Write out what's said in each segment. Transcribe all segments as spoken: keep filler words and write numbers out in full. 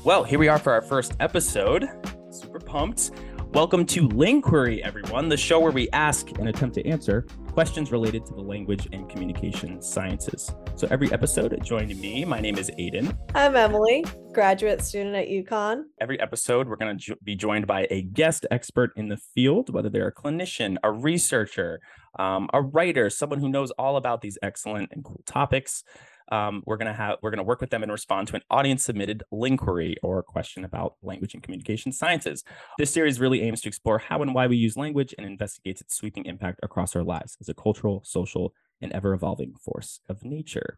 Well, here we are for our first episode. Super pumped. Welcome to Linquiry, everyone, the show where we ask and attempt to answer questions related to the language and communication sciences. So every episode, join me. My name is Aiden. I'm Emily, graduate student at UConn. Every episode, we're going to jo- be joined by a guest expert in the field, whether they're a clinician, a researcher, um, a writer, someone who knows all about these excellent and cool topics. Um, we're gonna have we're gonna work with them and respond to an audience-submitted linquiry or question about language and communication sciences. This series really aims to explore how and why we use language and investigates its sweeping impact across our lives as a cultural, social, and ever-evolving force of nature.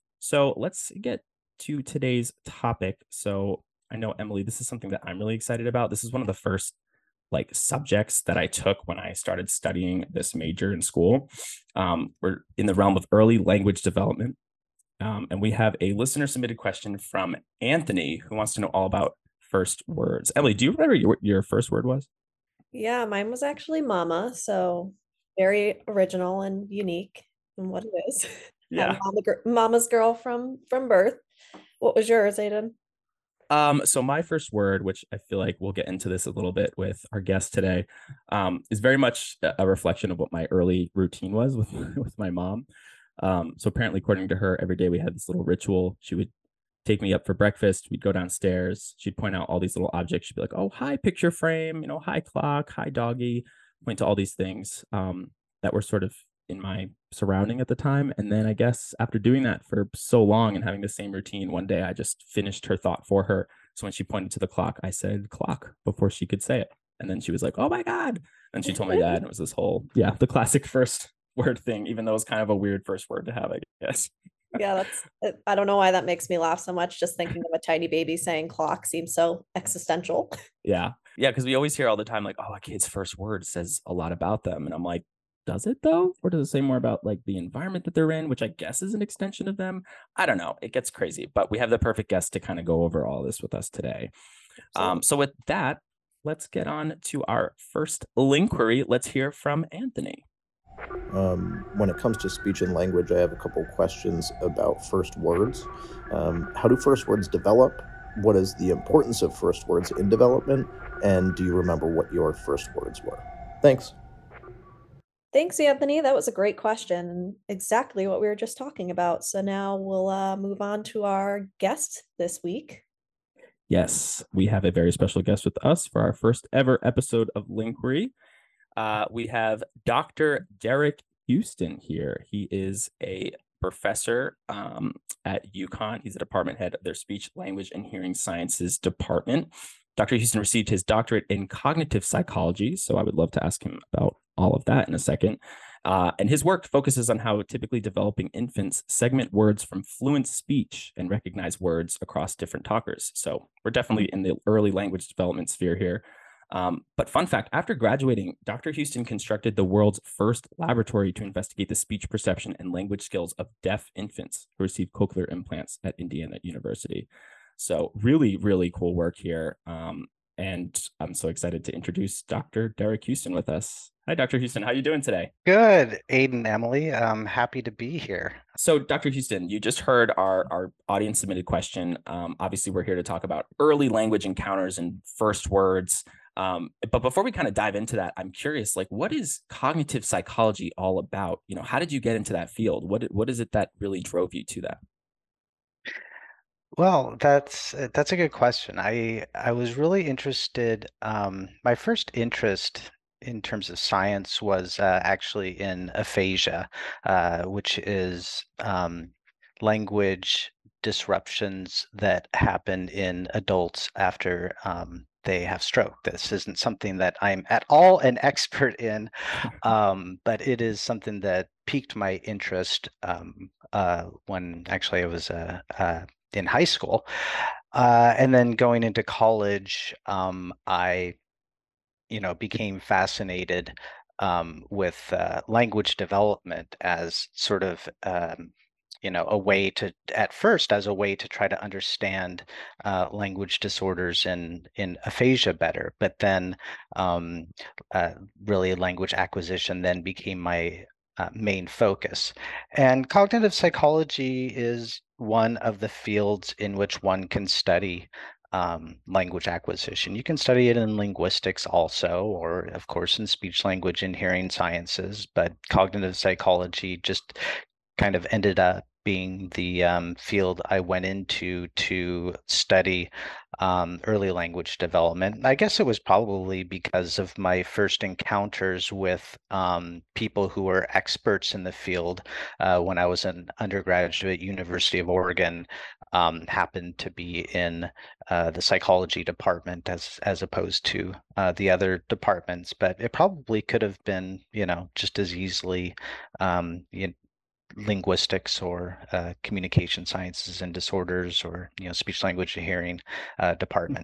So let's get to today's topic. So I know, Emily, this is something that I'm really excited about. This is one of the first like subjects that I took when I started studying this major in school. Um, we're in the realm of early language development. Um, and we have a listener submitted question from Anthony who wants to know all about first words. Emily, do you remember your, your first word was? Yeah, mine was actually mama, so very original and unique in what it is. Yeah. I'm mama, mama's girl from from birth. What was yours, Aiden? Um, so my first word, which I feel like we'll get into this a little bit with our guest today, um, is very much a reflection of what my early routine was with, with my mom. Um, so apparently, according to her, every day we had this little ritual. She would take me up for breakfast. We'd go downstairs. She'd point out all these little objects. She'd be like, "Oh, hi, picture frame. You know, hi, clock. Hi, doggy." Point to all these things um, that were sort of in my surrounding at the time. And then I guess after doing that for so long and having the same routine, one day I just finished her thought for her. So when she pointed to the clock, I said "clock" before she could say it. And then she was like, "Oh my God." And she told my dad, and it was this whole, yeah, the classic first word thing, even though it's kind of a weird first word to have, I guess. Yeah, that's, I don't know why that makes me laugh so much. Just thinking of a tiny baby saying clock seems so existential. Yeah. Yeah. Cause we always hear all the time, like, oh, a kid's first word says a lot about them. And I'm like, does it though? Or does it say more about like the environment that they're in, which I guess is an extension of them? I don't know. It gets crazy, but we have the perfect guest to kind of go over all this with us today. Um, so with that, let's get on to our first linquiry. Let's hear from Anthony. Um, when it comes to speech and language, I have a couple questions about first words. Um, how do first words develop? What is the importance of first words in development? And do you remember what your first words were? Thanks. Thanks, Anthony. That was a great question. Exactly what we were just talking about. So now we'll uh, move on to our guest this week. Yes, we have a very special guest with us for our first ever episode of Linquiry. Uh, we have Doctor Derek Houston here. He is a professor um, at UConn. He's the department head of their speech, language, and hearing sciences department. Doctor Houston received his doctorate in cognitive psychology, so I would love to ask him about all of that in a second. Uh, and his work focuses on how typically developing infants segment words from fluent speech and recognize words across different talkers. So we're definitely in the early language development sphere here. Um, but fun fact, after graduating, Doctor Houston constructed the world's first laboratory to investigate the speech perception and language skills of deaf infants who received cochlear implants at Indiana University. So really, really cool work here. Um, and I'm so excited to introduce Doctor Derek Houston with us. Hi, Doctor Houston. How are you doing today? Good, Aiden, Emily. I'm happy to be here. So, Doctor Houston, you just heard our, our audience submitted question. Um, obviously, we're here to talk about early language encounters and first words. Um, but before we kind of dive into that, I'm curious, like, what is cognitive psychology all about? You know, how did you get into that field? What what is it that really drove you to that? Well, that's that's a good question. I I was really interested. Um, my first interest in terms of science was uh, actually in aphasia, uh, which is um, language disruptions that happen in adults after um, they have stroke. This isn't something that I'm at all an expert in, um, but it is something that piqued my interest um, uh, when actually I was a, a in high school. Uh, and then going into college, um, I, you know, became fascinated um, with uh, language development as sort of, um, you know, a way to, at first, as a way to try to understand uh, language disorders in, in aphasia better. But then um, uh, really language acquisition then became my uh, main focus. And cognitive psychology is one of the fields in which one can study um, language acquisition. You can study it in linguistics also, or of course in speech language and hearing sciences, but cognitive psychology just kind of ended up being the um, field I went into to study um, early language development. I guess it was probably because of my first encounters with um, people who were experts in the field uh, when I was an undergraduate, University of Oregon, um, happened to be in uh, the psychology department as as opposed to uh, the other departments. But it probably could have been, you know, just as easily um, you linguistics or uh, communication sciences and disorders, or you know, speech language and hearing uh, department.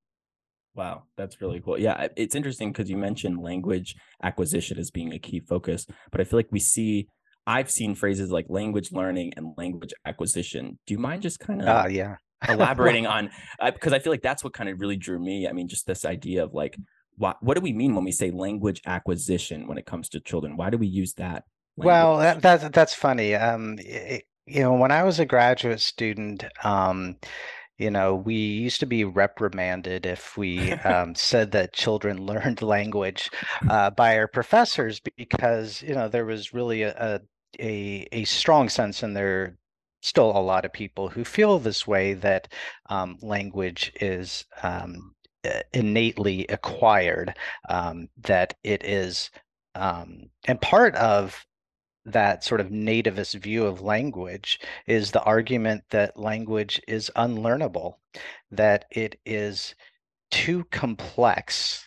Wow, that's really cool. Yeah, it's interesting because you mentioned language acquisition as being a key focus, but I feel like we see, I've seen phrases like language learning and language acquisition. Do you mind just kind of uh, yeah elaborating on, because uh, I feel like that's what kind of really drew me. I mean, just this idea of like, what what do we mean when we say language acquisition when it comes to children? Why do we use that language? Well, that, that that's funny. Um, it, you know, when I was a graduate student, um, you know, we used to be reprimanded if we um, said that children learned language uh, by our professors, because, you know, there was really a, a, a strong sense, and there still a lot of people who feel this way, that um, language is um, innately acquired, um, that it is, um, and part of that sort of nativist view of language is the argument that language is unlearnable, that it is too complex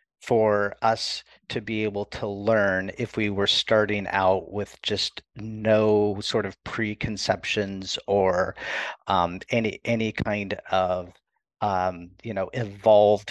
for us to be able to learn if we were starting out with just no sort of preconceptions or um, any any kind of um, you know, evolved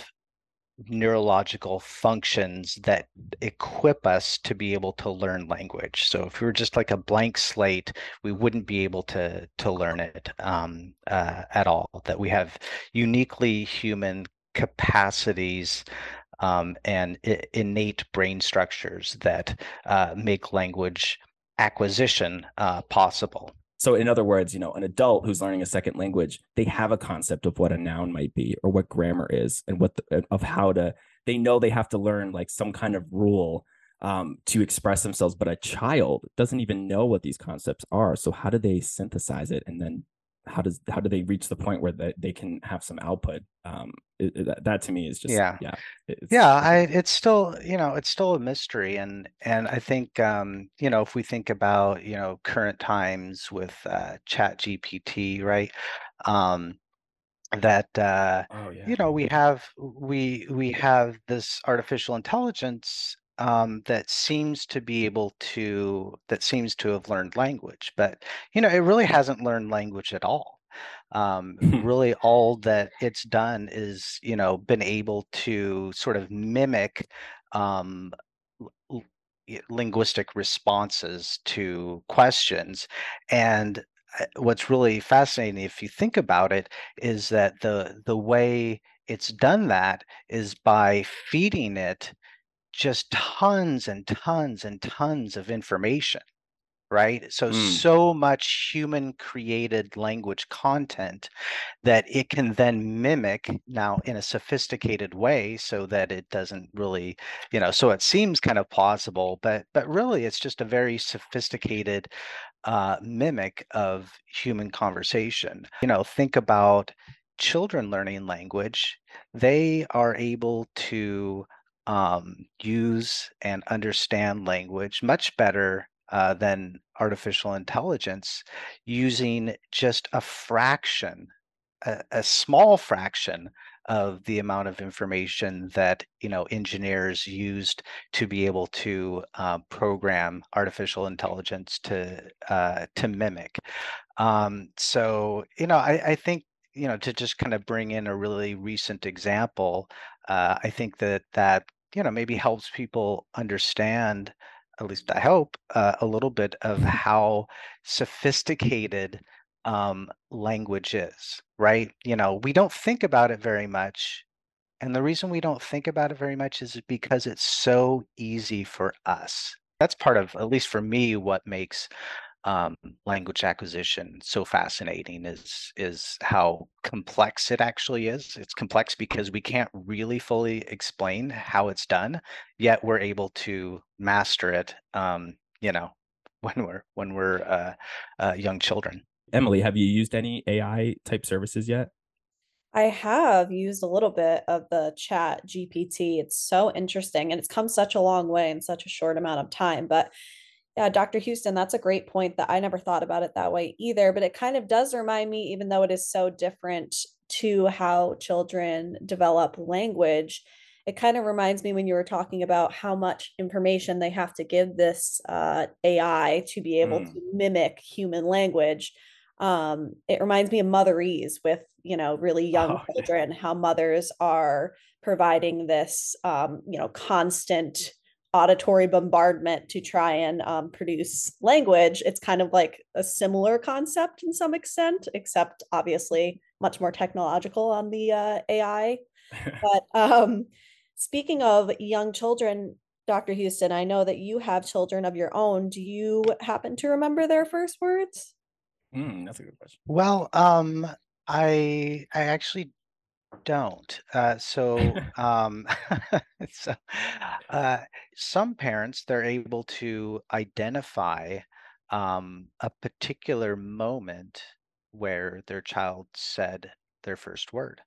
neurological functions that equip us to be able to learn language. So if we were just like a blank slate, we wouldn't be able to to learn it um, uh, at all. That we have uniquely human capacities um, and I- innate brain structures that uh, make language acquisition uh, possible. So in other words, you know, an adult who's learning a second language, they have a concept of what a noun might be or what grammar is and what the, of how to, they know they have to learn like some kind of rule um, to express themselves. But a child doesn't even know what these concepts are. So how do they synthesize it? And then how does, how do they reach the point where they, they can have some output? Um, it, it, that, that to me is just, Yeah. yeah. It's, Yeah, I it's still, you know, it's still a mystery. And and I think um, you know, if we think about, you know, current times with uh Chat G P T, right? Um that uh oh yeah. you know, we have we we have this artificial intelligence um that seems to be able to that seems to have learned language, but you know, it really hasn't learned language at all. Um, really, all that it's done is, you know, been able to sort of mimic um, l- l- y- linguistic responses to questions. And uh, what's really fascinating, if you think about it, is that the the way it's done that is by feeding it just tons and tons and tons of information, right? So, Mm. so much human created language content that it can then mimic now in a sophisticated way, so that it doesn't really, you know, so it seems kind of plausible, but but really it's just a very sophisticated uh, mimic of human conversation. You know, think about children learning language. They are able to um, use and understand language much better uh, than artificial intelligence, using just a fraction, a, a small fraction of the amount of information that, you know, engineers used to be able to uh, program artificial intelligence to uh, to mimic. Um, so, you know, I, I think, you know, to just kind of bring in a really recent example, uh, I think that that, you know, maybe helps people understand, at least I hope, uh, a little bit of how sophisticated um, language is, right? You know, we don't think about it very much. And the reason we don't think about it very much is because it's so easy for us. That's part of, at least for me, what makes um, language acquisition so fascinating is is how complex it actually is. It's complex because we can't really fully explain how it's done, yet we're able to master it. Um, you know, when we're when we're uh, uh, young children. Emily, have you used any A I type services yet? I have used a little bit of the chat G P T. It's so interesting and it's come such a long way in such a short amount of time. But yeah, Doctor Houston, that's a great point that I never thought about it that way either. But it kind of does remind me, even though it is so different to how children develop language, it kind of reminds me when you were talking about how much information they have to give this uh, A I to be able Mm. to mimic human language. Um, it reminds me of Motherese with, you know, really young Oh, children, how mothers are providing this, um, you know, constant auditory bombardment to try and um, produce language. It's kind of like a similar concept in some extent, except obviously much more technological on the uh, A I. But um, speaking of young children, Doctor Houston, I know that you have children of your own. Do you happen to remember their first words? mm, that's a good question. Well, um, I I actually don't. Uh, so, um, so uh, some parents, they're able to identify um, a particular moment where their child said their first word.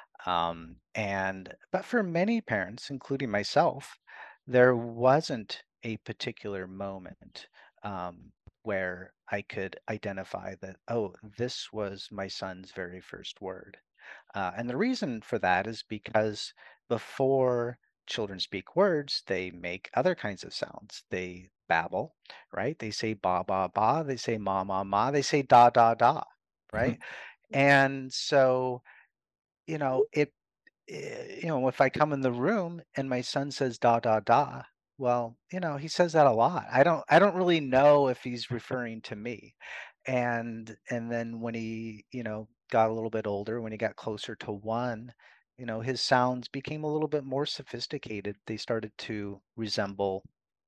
Um, and but for many parents, including myself, there wasn't a particular moment um, where I could identify that, oh, this was my son's very first word. Uh, and the reason for that is because before children speak words, they make other kinds of sounds. They babble, right? They say ba ba ba, they say ma ma ma, they say da da da, right? And so, you know, it eh, you know, if I come in the room and my son says da da da, well, you know, he says that a lot. I don't I don't really know if he's referring to me. And and then when he, you know, got a little bit older, when he got closer to one, you know, his sounds became a little bit more sophisticated. They started to resemble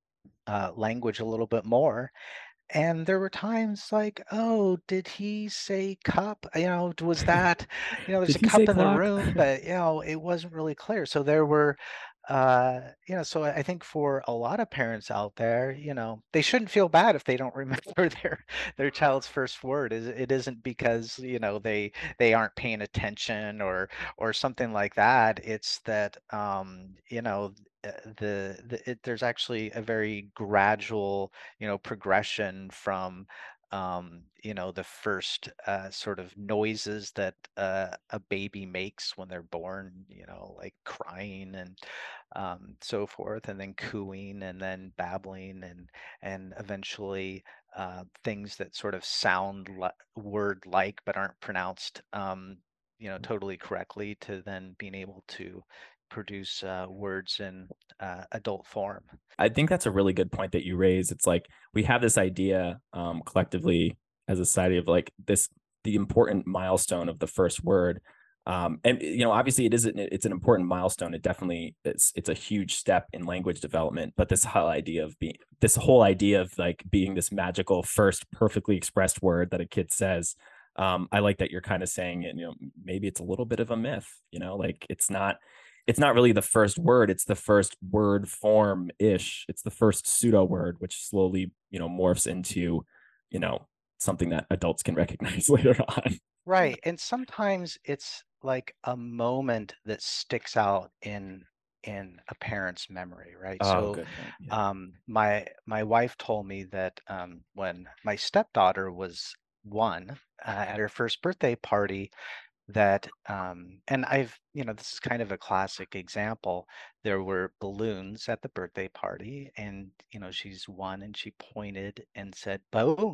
uh, language a little bit more. And there were times like, "Oh, did he say cup?" You know, was that, you know, there's Did a he say cup in the clock? room, but, you know, it wasn't really clear. So there were, uh, you know, so I I think for a lot of parents out there, you know, they shouldn't feel bad if they don't remember their their child's first word. It it isn't because, you know, they they aren't paying attention or or something like that. It's that, um, you know, uh, the the it, there's actually a very gradual, you know, progression from um, you know, the first uh, sort of noises that uh, a baby makes when they're born, you know, like crying and um, so forth, and then cooing, and then babbling, and and eventually uh, things that sort of sound li- word-like but aren't pronounced, um, you know, totally correctly, to then being able to produce uh, words in uh, adult form. I think that's a really good point that you raise. It's like we have this idea um, collectively as a society of like this the important milestone of the first word. Um, and you know, obviously, it isn't. It's an important milestone. It definitely it's it's a huge step in language development. But this whole idea of being this whole idea of like being this magical first perfectly expressed word that a kid says. Um, I like that you're kind of saying, you know, maybe it's a little bit of a myth. You know, like it's not it's not really the first word, it's the first word form ish, it's the first pseudo word which slowly, you know, morphs into, you know, something that adults can recognize later on. Right. And sometimes it's like a moment that sticks out in in a parent's memory, right? Oh, So good point. Yeah. um my my wife told me that um when my stepdaughter was one, uh, at her first birthday party, that um and I've, you know, this is kind of a classic example. There were balloons at the birthday party, and you know, she's one and she pointed and said boom,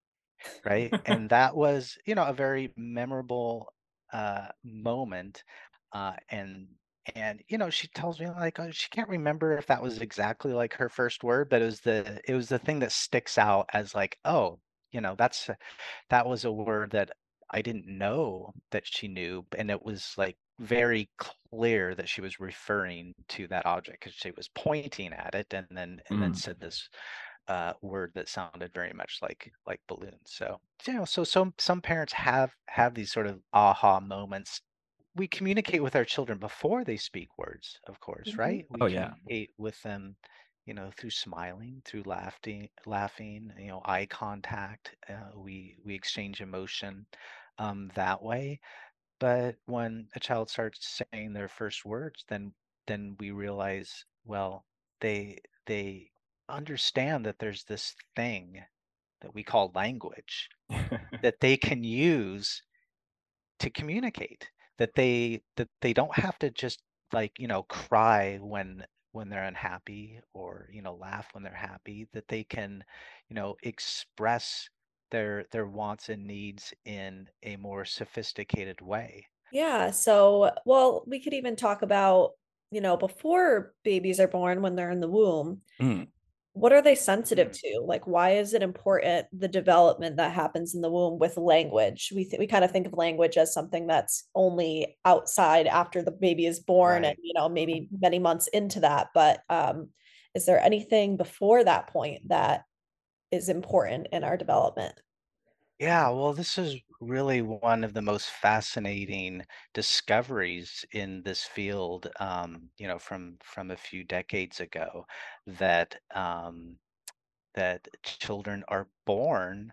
right? And that was, you know, a very memorable uh, moment. Uh, and and you know, she tells me like, oh, she can't remember if that was exactly like her first word, but it was the it was the thing that sticks out as like, oh, you know, that's a- that was a word that I didn't know that she knew, and it was like very clear that she was referring to that object because she was pointing at it and then and then Mm. said this uh, word that sounded very much like like balloon. So you know, so some some parents have have these sort of aha moments. We communicate with our children before they speak words, of course, Mhm. right? We Oh yeah. communicate with them, you know, through smiling, through laughing, laughing, you know, eye contact. Uh, we we exchange emotion um, that way. But when a child starts saying their first words, then then we realize, well, they they understand that there's this thing that we call language that they can use to communicate. That they that they don't have to just like, you know, cry when when they're unhappy or, you know, laugh when they're happy, that they can, you know, express their their wants and needs in a more sophisticated way. Yeah. So, well, we could even talk about, you know, before babies are born, when they're in the womb, Mm. what are they sensitive Mm. to? Like, why is it important, the development that happens in the womb with language? We th- we kind of think of language as something that's only outside after the baby is born and, Right. you know, maybe many months into that. But um, is there anything before that point that is important in our development? Yeah, well, this is really one of the most fascinating discoveries in this field, um, you know, from from a few decades ago, that um, that children are born.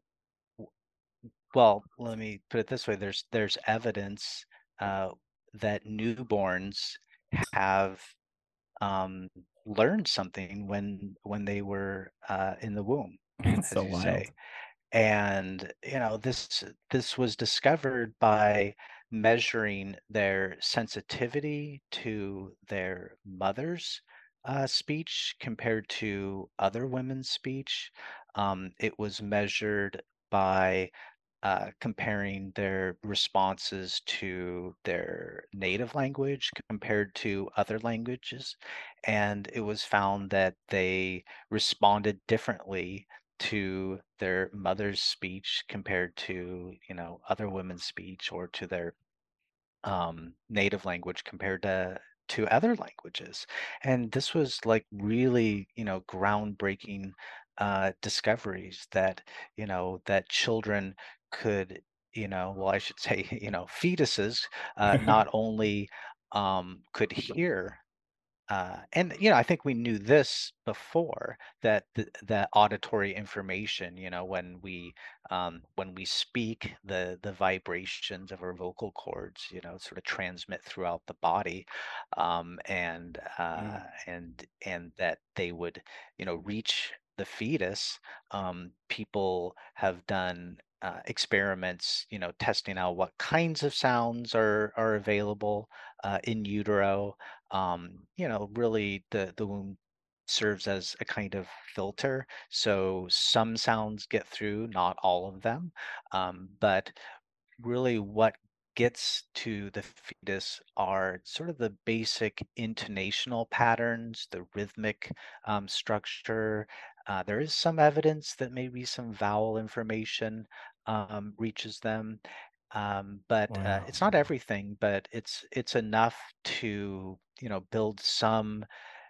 Well, let me put it this way: there's there's evidence uh, that newborns have um, learned something when when they were uh, in the womb, It's as so you wild. say. And you know, this this was discovered by measuring their sensitivity to their mother's uh, speech compared to other women's speech. Um, it was measured by uh, comparing their responses to their native language compared to other languages. And it was found that they responded differently to their mother's speech compared to, you know, other women's speech, or to their um, native language compared to to other languages. And this was like really, you know, groundbreaking uh, discoveries that, you know, that children could, you know, well, I should say, you know, fetuses uh, not only um, could hear uh, and you know, I think we knew this before, that the, the auditory information, you know, when we um, when we speak, the the vibrations of our vocal cords, you know, sort of transmit throughout the body, um, and uh, Mm. and and that they would, you know, reach the fetus. Um, people have done uh, experiments, you know, testing out what kinds of sounds are are available uh, in utero. Um, you know, really the the womb serves as a kind of filter. So some sounds get through, not all of them. Um, but really what gets to the fetus are sort of the basic intonational patterns, the rhythmic um, structure. Uh, there is some evidence that maybe some vowel information um, reaches them. Um, but uh, Wow. it's not everything, but it's it's enough to, you know, build some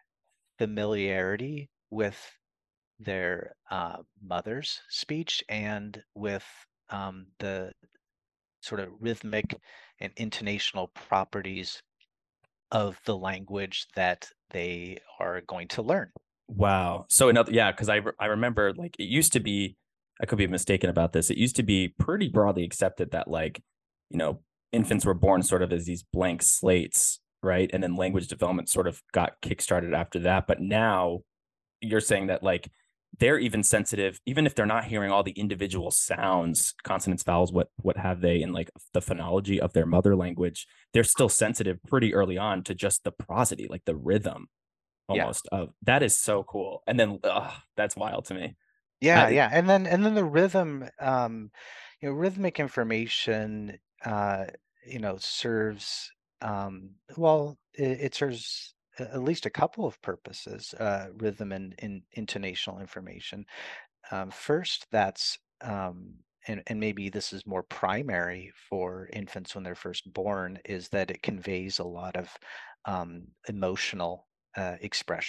familiarity with their uh, mother's speech and with um, the sort of rhythmic and intonational properties of the language that they are going to learn. Wow. So another, yeah, because I re- I remember like it used to be, I could be mistaken about this. It used to be pretty broadly accepted that like, you know, infants were born sort of as these blank slates, right? And then language development sort of got kickstarted after that. But now you're saying that like they're even sensitive, even if they're not hearing all the individual sounds, consonants, vowels, what what have they, in like the phonology of their mother language, they're still sensitive pretty early on to just the prosody, like the rhythm Yeah. almost of that is so cool. And then ugh, that's wild to me. Yeah, I, yeah. And then and then the rhythm, um, you know, rhythmic information uh, you know, serves um well, it, it serves a- at least a couple of purposes, uh, rhythm and, and intonational information. Um, first, that's um, and, and maybe this is more primary for infants when they're first born, is that it conveys a lot of um, emotional uh, expression.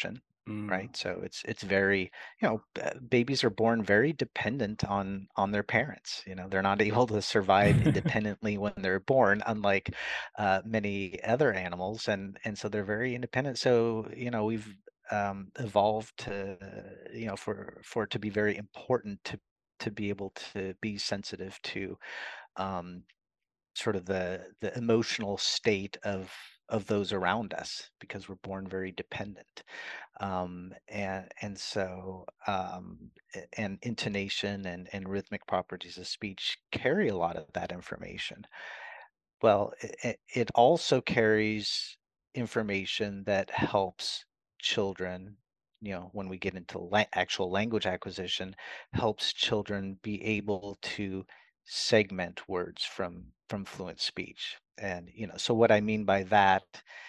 Mm. right? So it's it's very, you know, b- babies are born very dependent on on their parents. You know, they're not able to survive independently when they're born, unlike uh, many other animals, and and so they're very independent. So you know, we've um, evolved to, you know, for for it to be very important to to be able to be sensitive to um, sort of the the emotional state of of those around us, because we're born very dependent. Um, and and so um, a- and intonation and and rhythmic properties of speech carry a lot of that information. Well, it, it also carries information that helps children, you know, when we get into la- actual language acquisition, helps children be able to segment words from from fluent speech. And, you know, so what I mean by that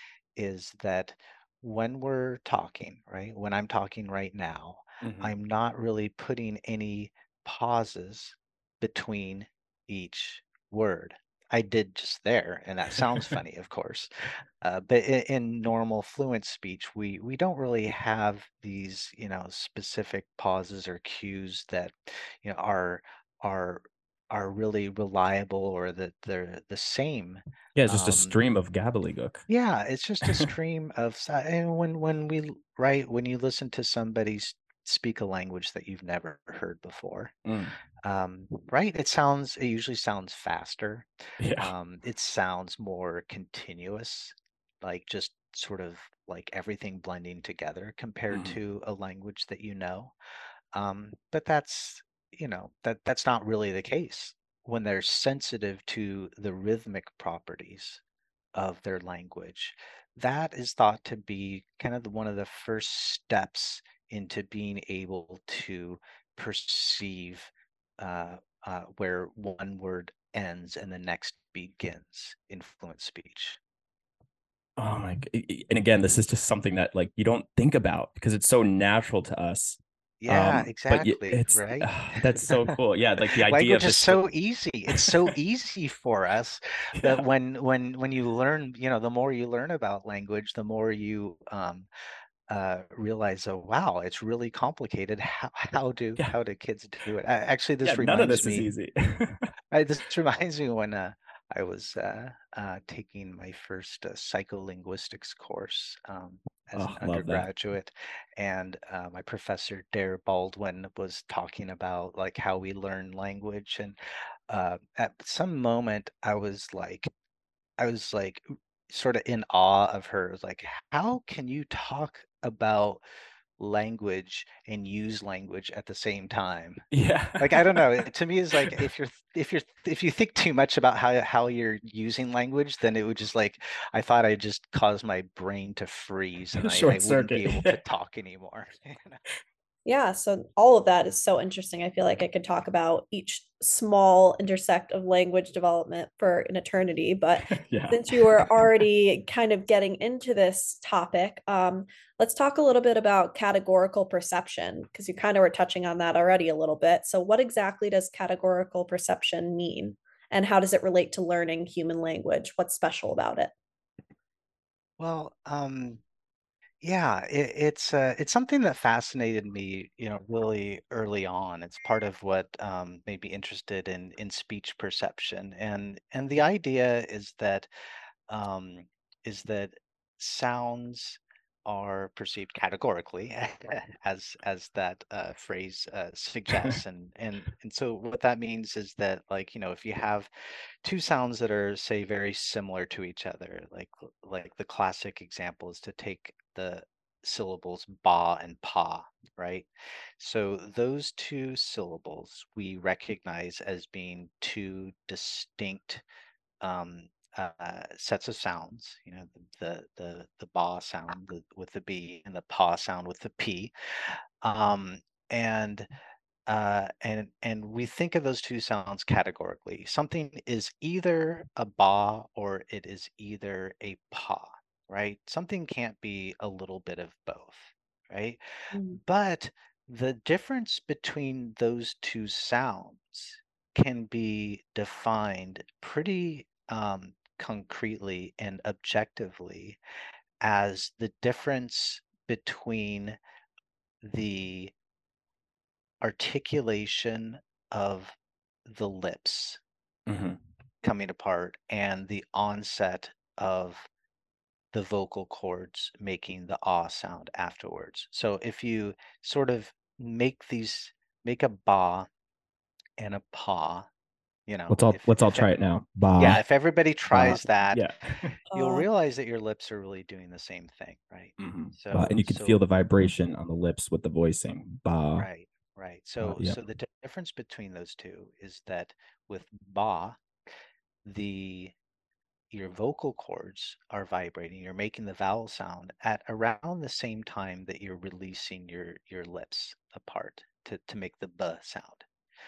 is that when we're talking, right, when I'm talking right now, Mhm. I'm not really putting any pauses between each word. I did just there, and that sounds funny, of course. Uh, but in, in normal fluent speech, we we don't really have these, you know, specific pauses or cues that, you know, are are are really reliable, or that they're the same. Yeah, it's just a Um, stream of gobbledygook. yeah, it's just a stream of si and when when we l right, when you listen to somebody s speak a language that you've never heard before, Mm. um, right, it sounds it usually sounds faster, Yeah. um, it sounds more continuous, like, just sort of like everything blending together compared Mhm. to a language that you know. Um, but that's, you know, that that's not really the case when they're sensitive to the rhythmic properties of their language. That is thought to be kind of the, one of the first steps into being able to perceive uh, uh, where one word ends and the next begins in fluent speech. Oh my g and again, this is just something that, like, you don't think about because it's so natural to us. Yeah, Um, but y exactly, it's right? uh, that's so cool. Yeah, like, the idea Language of is this swi so easy. It's so easy for us that Yeah. when when when you learn, you know, the more you learn about language, the more you um, uh, realize, oh wow, it's really complicated. How how do Yeah. how do kids do it? A- Actually, Yeah, this none of reminds this is me. easy. I, this reminds me when uh, I was uh, uh, taking my first uh, psycholinguistics course um, as an Oh, love that. undergraduate, and uh, my professor Dare Baldwin was talking about like how we learn language, and uh, at some moment I was like, I was like sort of in awe of her. It was like, how can you talk about language and use language at the same time? Yeah. Like, I don't know, it to me is like if you're if you're if you think too much about how how you're using language, then it would just like I thought I'd just cause my brain to freeze and I I Short wouldn't be circuit. able to talk anymore. You know? Yeah, so all of that is so interesting. I feel like I could talk about each small intersect of language development for an eternity, but Yeah. since you were already kind of getting into this topic, um, let's talk a little bit about categorical perception, because you kind of were touching on that already a little bit. So, what exactly does categorical perception mean? And how does it relate to learning human language? What's special about it? Well, um, yeah, it, it's uh, it's something that fascinated me, you know, really early on. It's part of what um, made me interested in in speech perception, and and the idea is that um, is that sounds are perceived categorically, as as that uh, phrase uh, suggests, and and and so what that means is that, like, you know, if you have two sounds that are, say, very similar to each other, like like the classic example is to take the syllables ba and pa, right? So those two syllables we recognize as being two distinct um, uh, sets of sounds. You know, the the the, the ba sound the, with the b and the pa sound with the p. Um, and uh, and and we think of those two sounds categorically. Something is either a ba or it is either a pa, right? Something can't be a little bit of both, right? Mm. But the difference between those two sounds can be defined pretty um, concretely and objectively as the difference between the articulation of the lips Mhm. coming apart and the onset of the vocal cords making the ah sound afterwards. So if you sort of make these, make a ba and a pa, you know, Let's all if let's all if try it now. yeah, Ba, if everybody ba. tries that, Yeah. you'll Uh, realize that your lips are really doing the same thing, right? Mhm. Ba. So And you can feel so the vibration on the lips with the voicing. Ba. right, right. Ba. So Yep. so the di- difference between those two is that with ba, the your vocal cords are vibrating. You're making the vowel sound at around the same time that you're releasing your your lips apart to to make the b sound.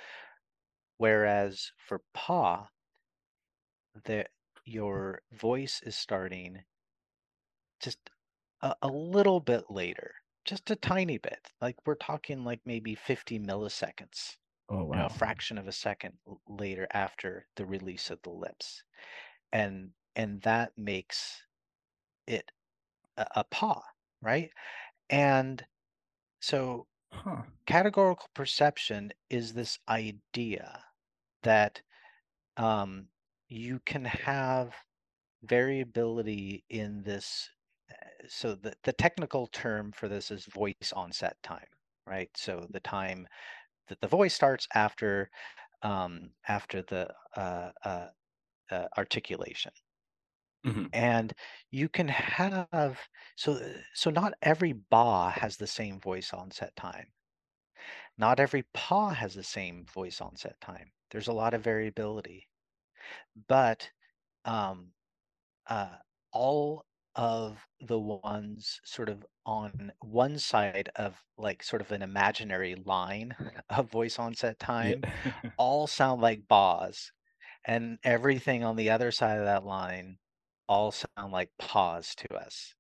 Whereas for pa, the your voice is starting just a, a little bit later, just a tiny bit. Like we're talking like maybe fifty milliseconds, Oh you know, a wow. fraction of a second l- later after the release of the lips. And and that makes it a, a paw, right? And so Huh. categorical perception is this idea that um, you can have variability in this. uh, So the, the technical term for this is voice onset time, right? So the time that the voice starts after um, after the uh, uh, uh, articulation. Mhm. And you can have so uh, so not every ba has the same voice onset time. Not every pa has the same voice onset time. There's a lot of variability, but um, uh, all of the ones sort of on one side of like sort of an imaginary line of voice onset Yeah. time all sound like ba's, and everything on the other side of that line all sound like pa's to us.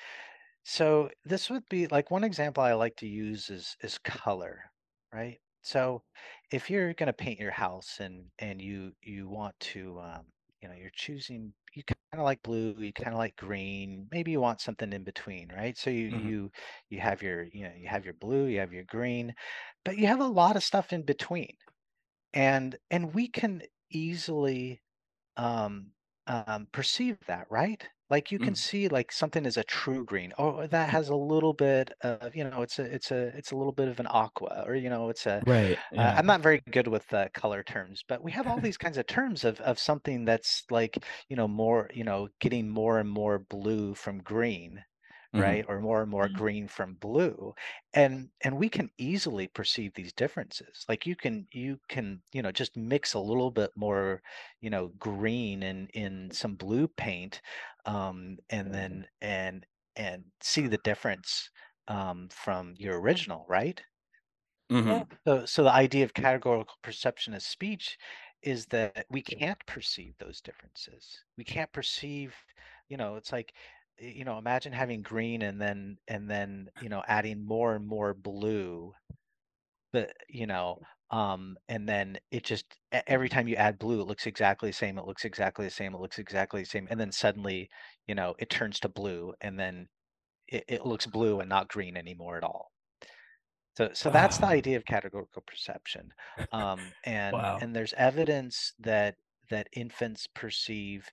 So this would be like one example I like to use is is color, right? So if you're going to paint your house and and you you want to um, you know, you're choosing, you kind of like blue, you kind of like green, maybe you want something in between, right? So you Mhm. you you have your, you know, you have your blue, you have your green, but you have a lot of stuff in between. And and we can easily um, um, perceive that, right? Like you can Mm. see like something is a true green. Oh, that has a little bit of, you know, it's a it's a it's a little bit of an aqua, or you know, it's a. Right. Uh, Yeah. I'm not very good with uh, color terms, but we have all these kinds of terms of of something that's like, you know, more, you know, getting more and more blue from green, Mhm. right? Or more and more Mhm. green from blue. And and we can easily perceive these differences. Like you can you can, you know, just mix a little bit more, you know, green in in some blue paint, um, and then and and see the difference um, from your original, right? yeah. Mhm. So, so the idea of categorical perception of speech is that we can't perceive those differences. We can't perceive, you know, it's like, y- you know, imagine having green and then and then, you know, adding more and more blue, but you know, um, and then it just e- every time you add blue, it looks exactly the same. It looks exactly the same. It looks exactly the same. And then suddenly, you know, it turns to blue, and then it, it looks blue and not green anymore at all. So, so that's the idea of categorical perception, um, and Wow. and there's evidence that that infants perceive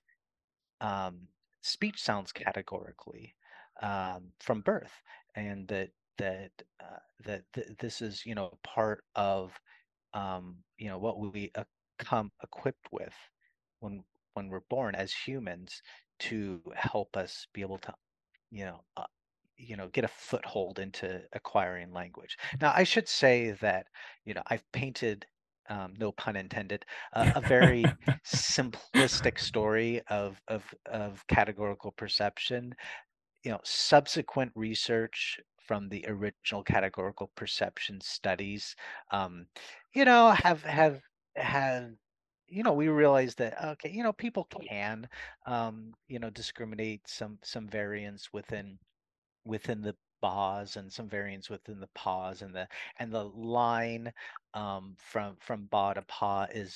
um, speech sounds categorically um, from birth, and that that uh, that th- this is, you know, part of um, you know, what we uh, come equipped with when when we're born as humans to help us be able to, you know, uh, you know, get a foothold into acquiring language. Now, I should say that, you know, I've painted, um, no pun intended, uh, a very simplistic story of of of categorical perception. You know, subsequent research from the original categorical perception studies, um, you know, have have have you know, we realize that okay, you know, people can um, you know, discriminate some some variance within within the bahs and some variants within the pause, and the and the line um, from from ba to pa is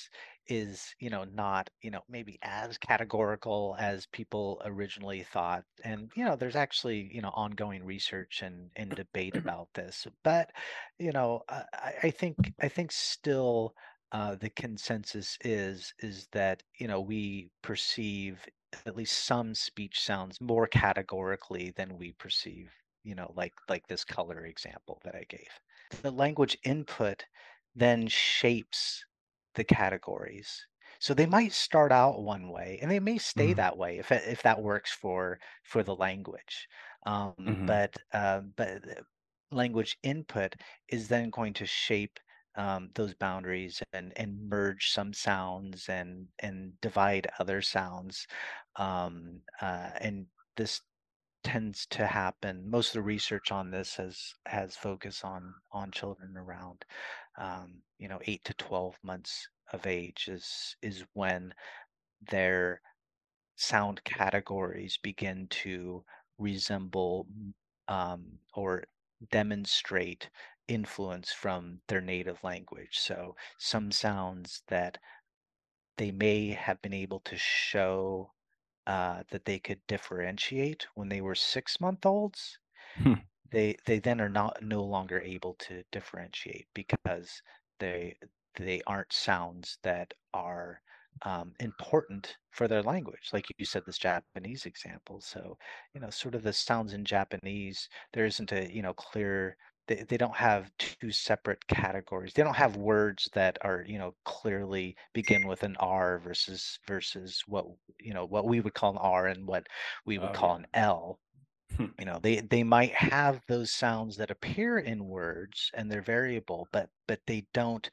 is, you know, not, you know, maybe as categorical as people originally thought. And, you know, there's actually, you know, ongoing research and, and debate about this. But, you know, uh, I, I think I think still uh, the consensus is is that, you know, we perceive at least some speech sounds more categorically than we perceive, you know, like like this color example that I gave. The language input then shapes the categories. So they might start out one way and they may stay Mm-hmm. that way if it- if that works for for the language. Um, Mm-hmm. but uh, but the language input is then going to shape um, those boundaries and and merge some sounds and and divide other sounds. Um, uh, and this tends to happen. Most of the research on this has has focused on on children around um, you know eight to twelve months of age is is when their sound categories begin to resemble um, or demonstrate influence from their native language. So some sounds that they may have been able to show uh, that they could differentiate when they were six month olds, they they then are not no longer able to differentiate because they they aren't sounds that are um, important for their language. Like you said, this Japanese example. So, you know, sort of the sounds in Japanese, there isn't a, you know, clear, they, they don't have two separate categories. They don't have words that are, you know, clearly begin with an R versus versus what, you know, what we would call an R and what we would Oh call yeah. an L. You know, they they might have those sounds that appear in words and they're variable, but but they don't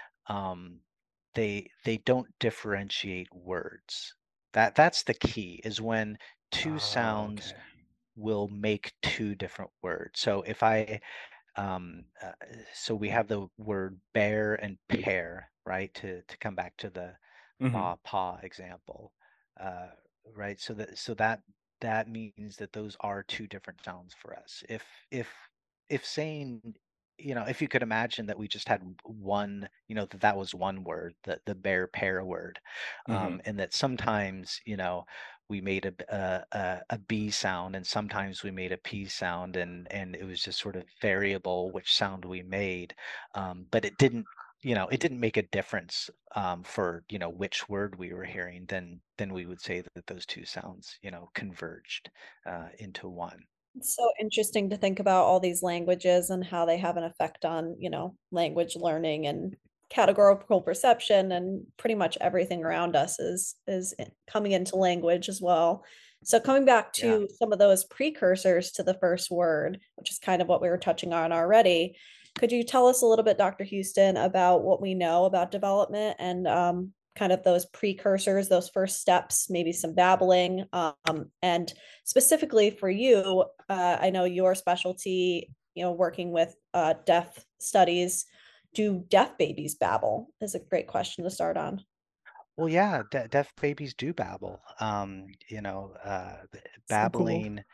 um they they don't differentiate words. That that's the key is when two Oh, sounds okay. will make two different words. So if I um uh, so we have the word bear and pear, right? To to come back to the Mm-hmm. ma pa example, uh, right? So that so that that means that those are two different sounds for us. If if if saying, you know, if you could imagine that we just had one, you know, that that was one word, the the bear pair word, Mm-hmm. um, and that sometimes, you know, we made a, b- a a a B sound and sometimes we made a P sound, and and it was just sort of variable which sound we made, um, but it didn't, you know, it didn't make a difference um, for, you know, which word we were hearing. Then then we would say that those two sounds, you know, converged uh, into one. It's so interesting to think about all these languages and how they have an effect on, you know, language learning and categorical perception, and pretty much everything around us is is i- coming into language as well. So coming back Yeah. to some of those precursors to the first word, which is kind of what we were touching on already, could you tell us a little bit, Doctor Houston, about what we know about development and um, kind of those precursors, those first steps, maybe some babbling, um, and specifically for you, uh, I know your specialty, you know, working with uh, deaf studies. Do deaf babies babble? Is a great question to start on. Well, yeah, de deaf babies do babble. Um, you know, uh, b- So cool. babbling.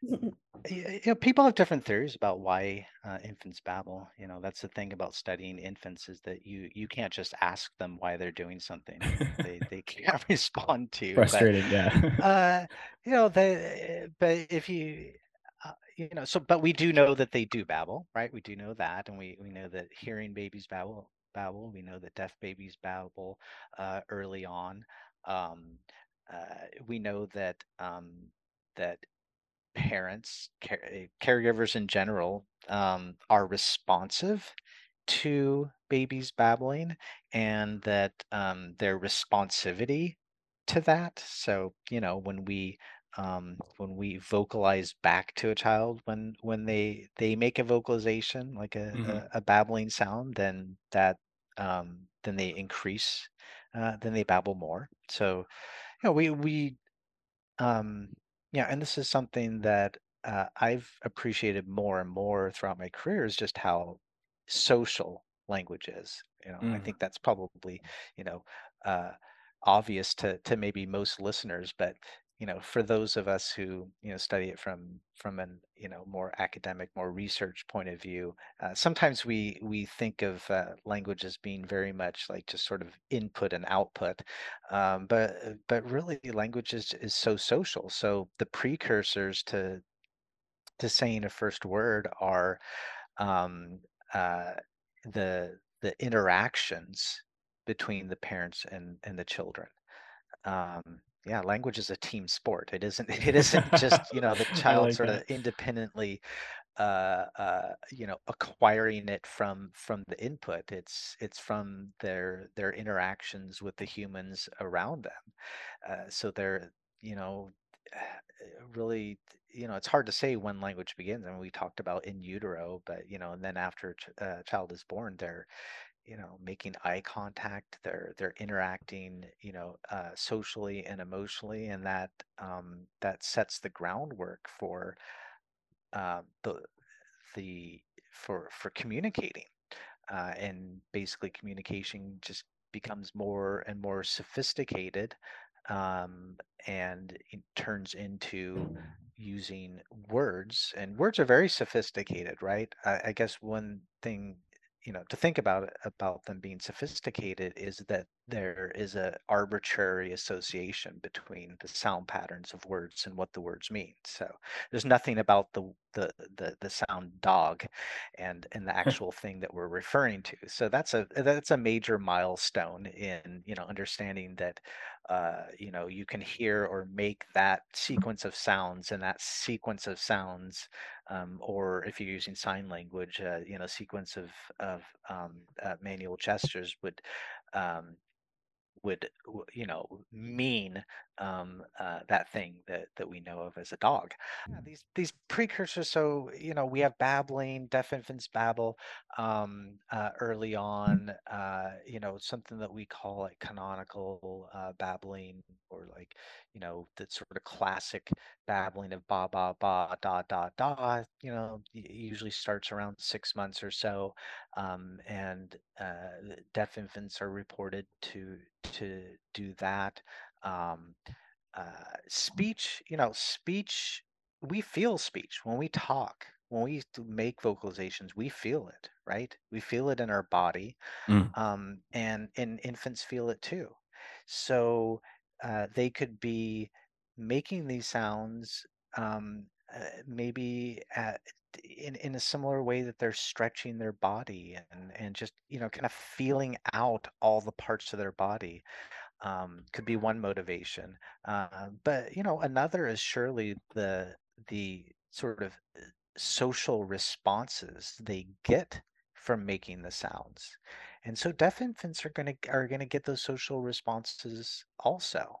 y- You know, people have different theories about why uh, infants babble. You know, that's the thing about studying infants is that you you can't just ask them why they're doing something. You know, they they can't respond to you. But Frustrating. Yeah. uh, you know, they but if you uh, you know, so but we do know that they do babble, right? We do know that, and we we know that hearing babies babble babble. We know that deaf babies babble uh, early on. Um, uh, we know that um, that parents, care, eh, caregivers in general, um, are responsive to babies babbling, and that um, their responsivity to that. So, you know, when we um, when we vocalize back to a child when when they they make a vocalization like a, Hmm. a, a babbling sound, then that um, then they increase, uh, then they babble more. So, you know, we we um, yeah, and this is something that uh, I've appreciated more and more throughout my career is just how social language is. You know, I Mm. think that's probably, you know, uh, obvious to to maybe most listeners, but you know, for those of us who, you know, study it from from an, you know, more academic, more research point of view, uh, sometimes we we think of uh, language as being very much like just sort of input and output, um, but but really language is is so social. So the precursors to to saying a first word are um, uh, the the interactions between the parents and and the children. Um, yeah, language is a team sport. It isn't. It isn't just, you know, the I child like sort of that. independently, uh, uh, you know, acquiring it from from the input. It's it's from their their interactions with the humans around them. Uh, so they're, you know, really, you know, it's hard to say when language begins. I mean, we talked about in utero, but you know, and then after a ch- a child is born, they're, you know, making eye contact, they're they're interacting, you know, uh, socially and emotionally, and that um, that sets the groundwork for uh, the the for for communicating, uh, and basically communication just becomes more and more sophisticated, um, and it turns into using words, and words are very sophisticated, right? I, I guess one thing, you know, to think about it, about them being sophisticated is that there is a arbitrary association between the sound patterns of words and what the words mean. So there's nothing about the the the, the sound dog and and the actual thing that we're referring to. So that's a that's a major milestone in, you know, understanding that, uh, you know, you can hear or make that sequence of sounds, and that sequence of sounds, um, or if you're using sign language, uh, you know, sequence of of um, uh, manual gestures would um, would w- you know, mean um, uh, that thing that that we know of as a dog. Yeah, these these precursors. So, you know, we have babbling, deaf infants babble um, uh, early on. Uh, you know, something that we call like canonical uh, babbling, or like, you know, the sort of classic babbling of ba ba ba da da da. You know, y- usually starts around six months or so, um, and uh, deaf infants are reported to to do that. Um, uh, speech, you know, speech, we feel speech when we talk. When we do make vocalizations, we feel it, right? We feel it in our body, Mm. um, and and infants feel it too. So uh, they could be making these sounds, um, uh, maybe at, in in a similar way that they're stretching their body, and and just, you know, kind of feeling out all the parts of their body, um, could be one motivation. Uh, but, you know, another is surely the the sort of uh, social responses they get from making the sounds. And so deaf infants are going to are going to get those social responses also.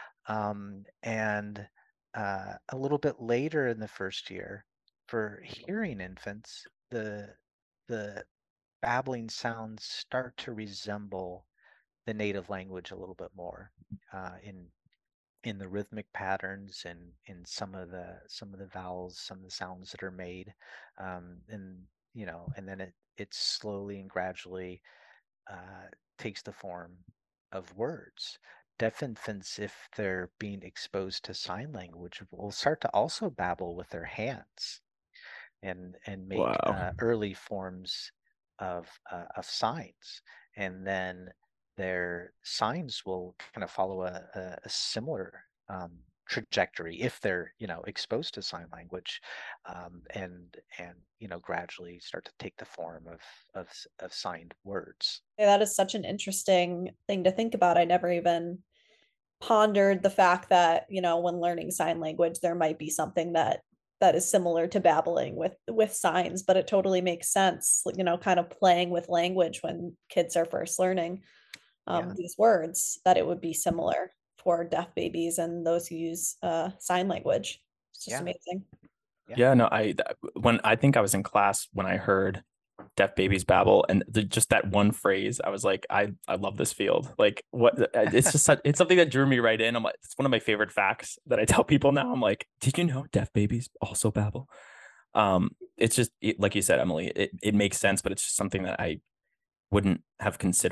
Um, and uh, a little bit later in the first year, for hearing infants, the the babbling sounds start to resemble the native language a little bit more, uh, in in the rhythmic patterns, and in some of the some of the vowels, some of the sounds that are made, um, and, you know, and then it it slowly and gradually uh, takes the form of words. Deaf infants, if they're being exposed to sign language, will start to also babble with their hands, and and make Wow. uh, early forms of uh, of signs, and then their signs will kind of follow a, a, a similar um, trajectory if they're, you know, exposed to sign language, um, and and you know, gradually start to take the form of of, s- of signed words. Yeah, that is such an interesting thing to think about. I never even pondered the fact that, you know, when learning sign language, there might be something that that is similar to babbling with with signs, but it totally makes sense, you know, kind of playing with language when kids are first learning Yeah. um, these words, that it would be similar for deaf babies and those who use uh, sign language. It's just Yeah. amazing. Yeah. Yeah, no, I th- when I think I was in class when I heard deaf babies babble, and the, just that one phrase, I was like, I I love this field. Like, what? uh, It's just such, it's something that drew me right in. I'm like, it's one of my favorite facts that I tell people now. I'm like, did you know deaf babies also babble? Um, it's just it, like you said, Emily. It it makes sense, but it's just something that I wouldn't have considered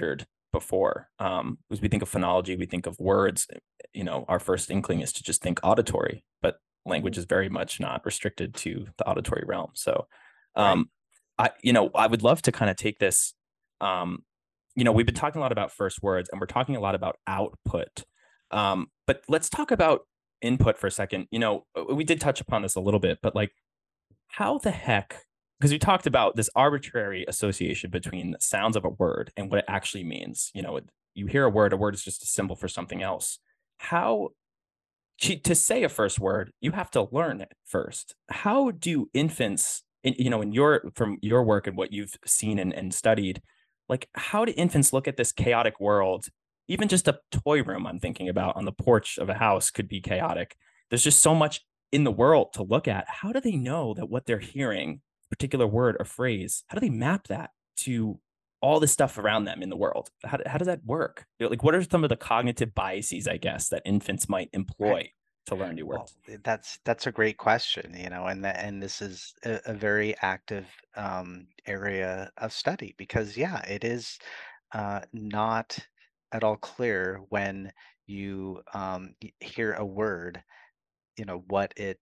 before. Um, as we think of phonology, we think of words, you know, our first inkling is to just think auditory, but language is very much not restricted to the auditory realm. So, um, right. I, you know, I would love to kind of take this, um, you know, we've been talking a lot about first words and we're talking a lot about output. Um, but let's talk about input for a second. You know, we did touch upon this a little bit, but like, how the heck, because we talked about this arbitrary association between the sounds of a word and what it actually means. You know, it, you hear a word, a word is just a symbol for something else. How to, to say a first word, you have to learn it first. How do infants, in, you know, in your, from your work and what you've seen and, and studied, like how do infants look at this chaotic world? Even just a toy room I'm thinking about on the porch of a house could be chaotic. There's just so much in the world to look at. How do they know that what they're hearing, particular word or phrase, how do they map that to all the stuff around them in the world? How, how does that work? Like, what are some of the cognitive biases, I guess, that infants might employ Right. to learn new words? Well, that's that's a great question, you know, and that and this is a, a very active um, area of study because, yeah, it is uh, not at all clear when you um, y- hear a word, you know, what it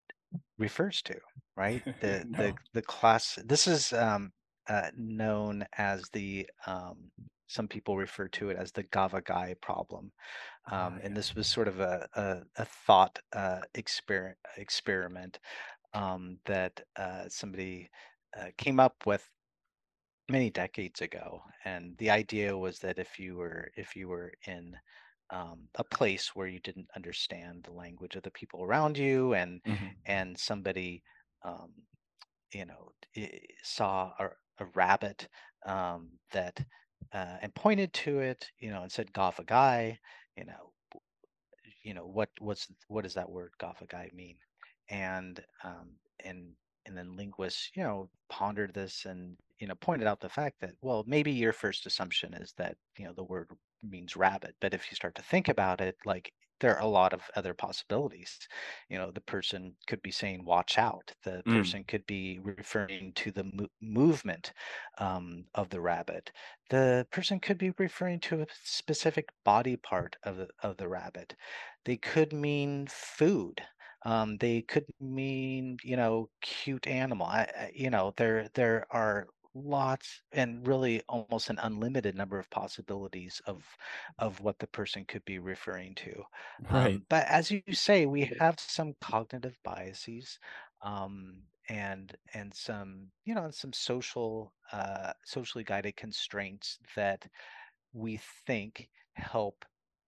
refers to, right? The the No. the class. This is um, uh, known as the um, some people refer to it as the Gavagai problem, Ah, um, and yeah. this was sort of a a, a thought uh, exper experiment um, that uh, somebody uh, came up with many decades ago, and the idea was that if you were if you were in um, a place where you didn't understand the language of the people around you, and Mhm. and somebody um, you know i- saw a, a rabbit um, that uh, and pointed to it, you know, and said "Gaffa guy," you know, you know what what's what does that word "Gaffa guy" mean? And um, and and then linguists, you know, pondered this and you know pointed out the fact that well maybe your first assumption is that you know the word means rabbit, but if you start to think about it, like there are a lot of other possibilities. You know, the person could be saying watch out, the Mm. person could be referring to the mo- movement um, of the rabbit, the person could be referring to a specific body part of the, of the rabbit, they could mean food, um, they could mean, you know, cute animal. I, I, you know, there there are lots and really almost an unlimited number of possibilities of of what the person could be referring to. Right. Um, but as you say, we have some cognitive biases, um, and and some, you know, and some social uh, socially guided constraints that we think help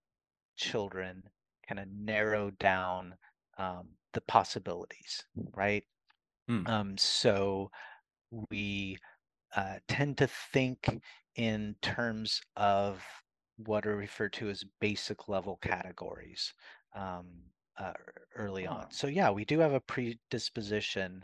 children kind of narrow down um, the possibilities, right? Mm. Um, so we uh, tend to think in terms of what are referred to as basic level categories um, uh, early on. Oh. So yeah, we do have a predisposition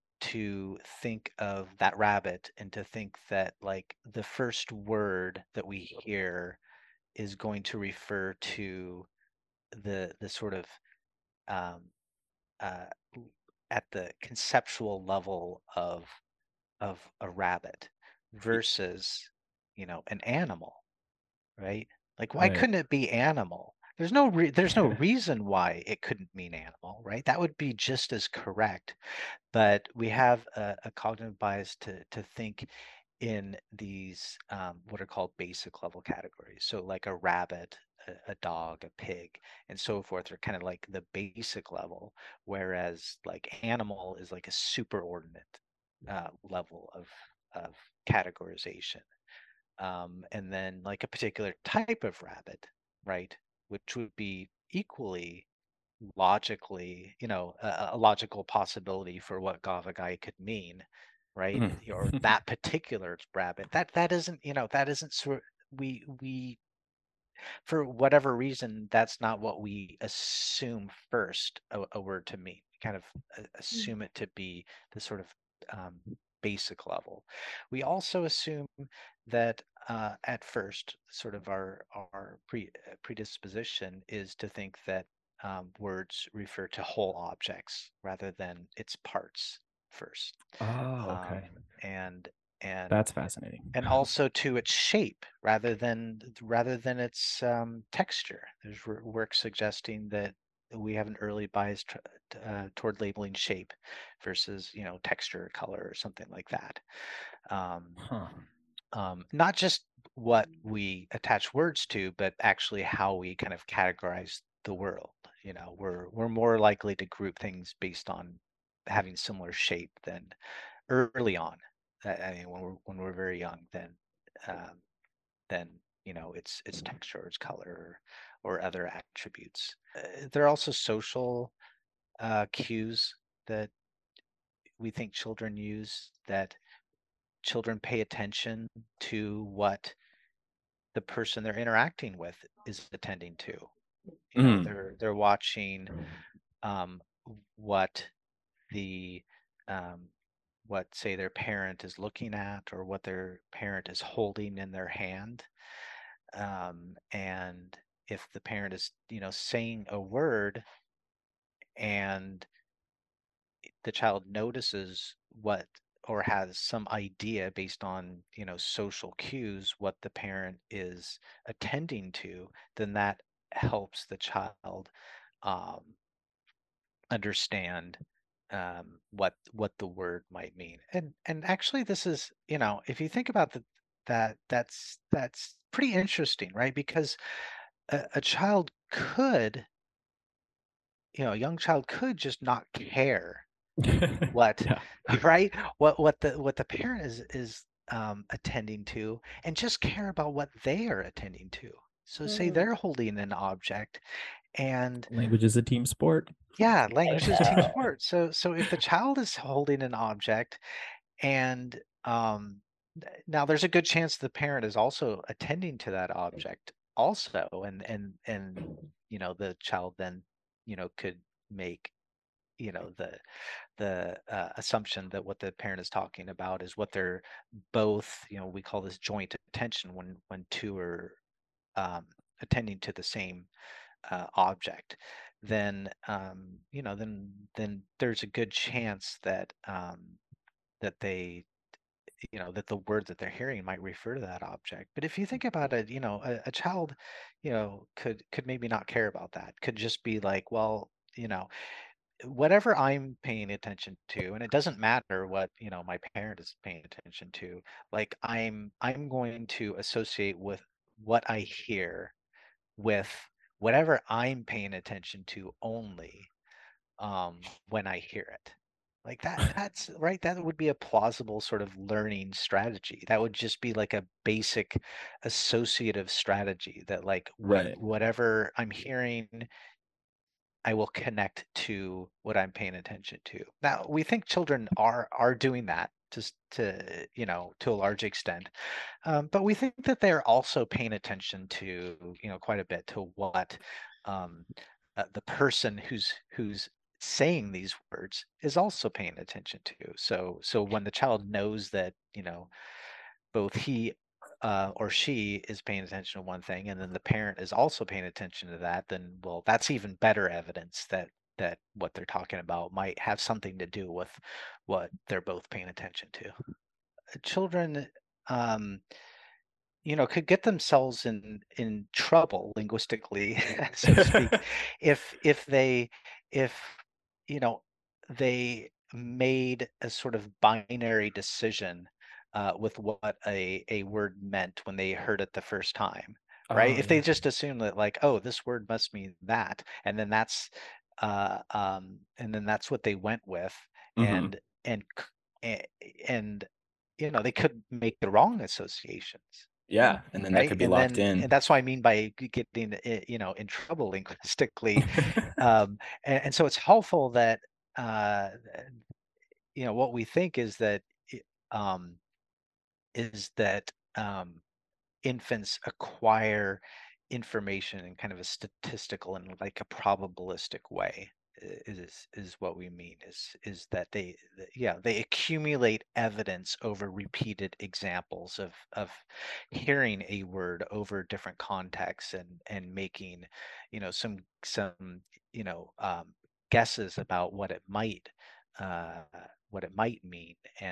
to think of that rabbit and to think that like the first word that we hear is going to refer to the the sort of um, uh, at the conceptual level of of a rabbit Y- versus you know an animal, right? Like why Right. couldn't it be animal? There's no re- there's no reason why it couldn't mean animal, right? That would be just as correct. But we have a, a cognitive bias to to think in these um, what are called basic level categories. So like a rabbit, a, a dog, a pig, and so forth are kind of like the basic level, whereas like animal is like a superordinate uh, level of of categorization. Um, and then like a particular type of rabbit, right, which would be equally logically, you know, a, a logical possibility for what Gavagai could mean, right? Mm. Or that particular rabbit. That that isn't, you know, that isn't sort. We we for whatever reason, that's not what we assume first a, a word to mean. We kind of uh, assume it to be the sort of um, basic level. We also assume that uh, at first, sort of our our pre, uh, predisposition is to think that um, words refer to whole objects rather than its parts first. Oh, Um, okay. and and That's fascinating. and also to its shape rather than rather than its um, texture. There's wor- work suggesting that we have an early bias tr- uh, toward labeling shape versus, you know, texture or color or something like that. Um, Huh. um, not just what we attach words to, but actually how we kind of categorize the world. You know, we're we're more likely to group things based on having similar shape than early on. I I mean, when we're when we're very young, then um, then you know it's it's texture, or it's color, or, or other attributes. Uh, there are also social uh, cues that we think children use, that children pay attention to what the person they're interacting with is attending to. You know, Mm. they're they're watching um, what the um, what say their parent is looking at, or what their parent is holding in their hand. Um, and if the parent is, you know, saying a word and the child notices what, or has some idea based on, you know, social cues, what the parent is attending to, then that helps the child um, understand um, what what the word might mean. And and actually, this is, you know, if you think about the, that, that's that's pretty interesting, right? Because a, a child could, you know, a young child could just not care what, Yeah. right? What what the what the parent is is um, attending to, and just care about what they are attending to. So say Mm. they're holding an object, and Language is a team sport. yeah, language is team Yeah. sport. So so if the child is holding an object, and um, th- now there's a good chance the parent is also attending to that object also, and and and you know, the child then, you know, could make, you know, the the uh, assumption that what the parent is talking about is what they're both, you know, we call this joint attention, when when two are um, attending to the same uh, object. Then um, you know, then then there's a good chance that um, that they, you know, that the word that they're hearing might refer to that object. But if you think about it, you know, a, a child, you know, could could maybe not care about that, could just be like, well, you know, whatever I'm paying attention to, and it doesn't matter what, you know, my parent is paying attention to, like I'm I'm going to associate with what I hear with whatever I'm paying attention to only um, when I hear it. Like that, that's right. That would be a plausible sort of learning strategy. That would just be like a basic associative strategy, that like what Right. whatever I'm hearing, I will connect to what I'm paying attention to. Now, we think children are are doing that just to, you know, to a large extent, um, but we think that they're also paying attention to, you know, quite a bit to what um, uh, the person who's who's saying these words is also paying attention to. So, so when the child knows that, you know, both he uh, or she is paying attention to one thing, and then the parent is also paying attention to that, then, well, that's even better evidence that that what they're talking about might have something to do with what they're both paying attention to. Children, um, you know, could get themselves in in trouble linguistically, so to speak, if if they if you know, they made a sort of binary decision uh, with what a a word meant when they heard it the first time, right? Oh If they yeah. just assume that, like, oh, this word must mean that, and then that's uh, um, and then that's what they went with, Hmm. and and c- a- and you know, they could make the wrong associations, Yeah, and then that right? could be And locked then, and in. that's what I mean by g- getting, i- you know, in trouble linguistically. Um, and, and so it's helpful that, uh, you know, what we think is that, i- um, is that um, infants acquire information in kind of a statistical and like a probabilistic way, i- is is what we mean, is is that they th- yeah, they accumulate evidence over repeated examples of of hearing a word over different contexts, and and making, you know, some some you know, um, guesses about what it might uh what it might mean, and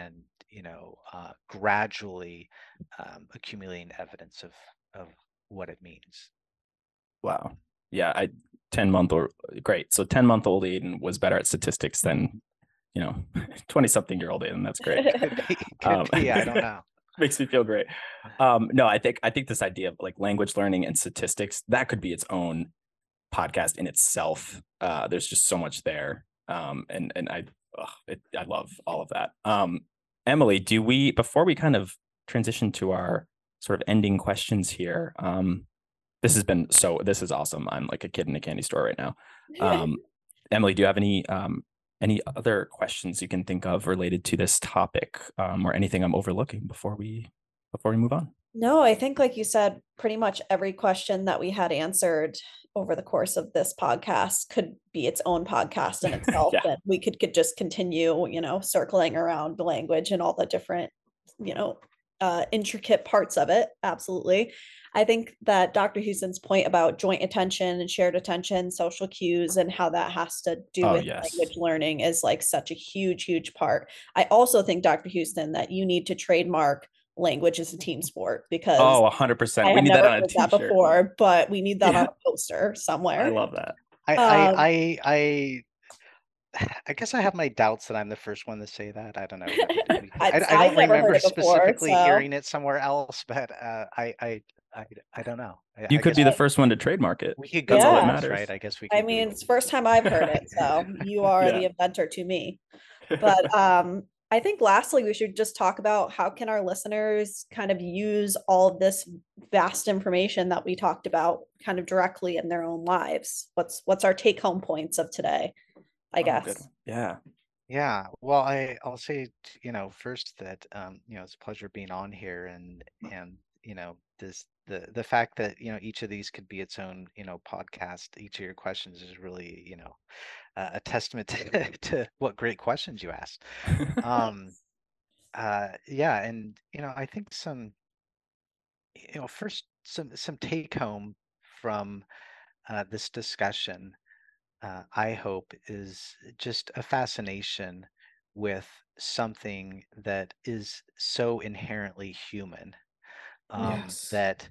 you know, uh, gradually um, accumulating evidence of of what it means. Wow. Yeah, I ten month or great. So ten month old Aiden was better at statistics than, you know, twenty something year old Aiden. That's great. Could be, could Um, be. I don't know. Makes me feel great. Um, no, I think I think this idea of like language learning and statistics, that could be its own podcast in itself. Uh, there's just so much there. Um, and and I ugh, it, I love all of that. Um, Emily, do we before we kind of transition to our sort of ending questions here? Um, this has been so this is awesome. I'm like a kid in a candy store right now. Um, Emily, do you have any um, any other questions you can think of related to this topic, um, or anything I'm overlooking before we before we move on? No, I think, like you said, pretty much every question that we had answered over the course of this podcast could be its own podcast in itself. Yeah. And we could, could just continue, you know, circling around the language and all the different, you know, uh, intricate parts of it. Absolutely. I think that Doctor Houston's point about joint attention and shared attention, social cues, and how that has to do Oh, with yes. language learning is like such a huge, huge part. I also think, Doctor Houston, that you need to trademark language is a team sport, because Oh, one hundred percent. I We have need that never on a heard that t-shirt. before, but we need that Yeah. on a poster I somewhere. love that. I Um, I I I I guess I have my doubts that I'm the first one to say that. I don't know. Maybe do we- I, I, I I don't never remember heard it before, specifically so hearing it somewhere else, but uh, I, I I I don't know. I, You I could guess be the we, first one to trademark it. we could That's all that Yeah. Google this, matters. right? I guess we I could mean, Google it's the first time I've heard it, so you are Yeah. the inventor to me. But um, I think lastly, we should just talk about how can our listeners kind of use all of this vast information that we talked about kind of directly in their own lives. What's what's our take home points of today, I Oh, guess. good. Yeah. Yeah, well, I I'll say, t- you know, first that um, you know, it's a pleasure being on here, and and you know, this the the fact that, you know, each of these could be its own, you know, podcast. Each of your questions is really, you know, uh, a testament to, to what great questions you asked. Um, uh, yeah, and you know, I think some, you know, first some some take home from uh, this discussion, uh, I hope, is just a fascination with something that is so inherently human, um, Yes. that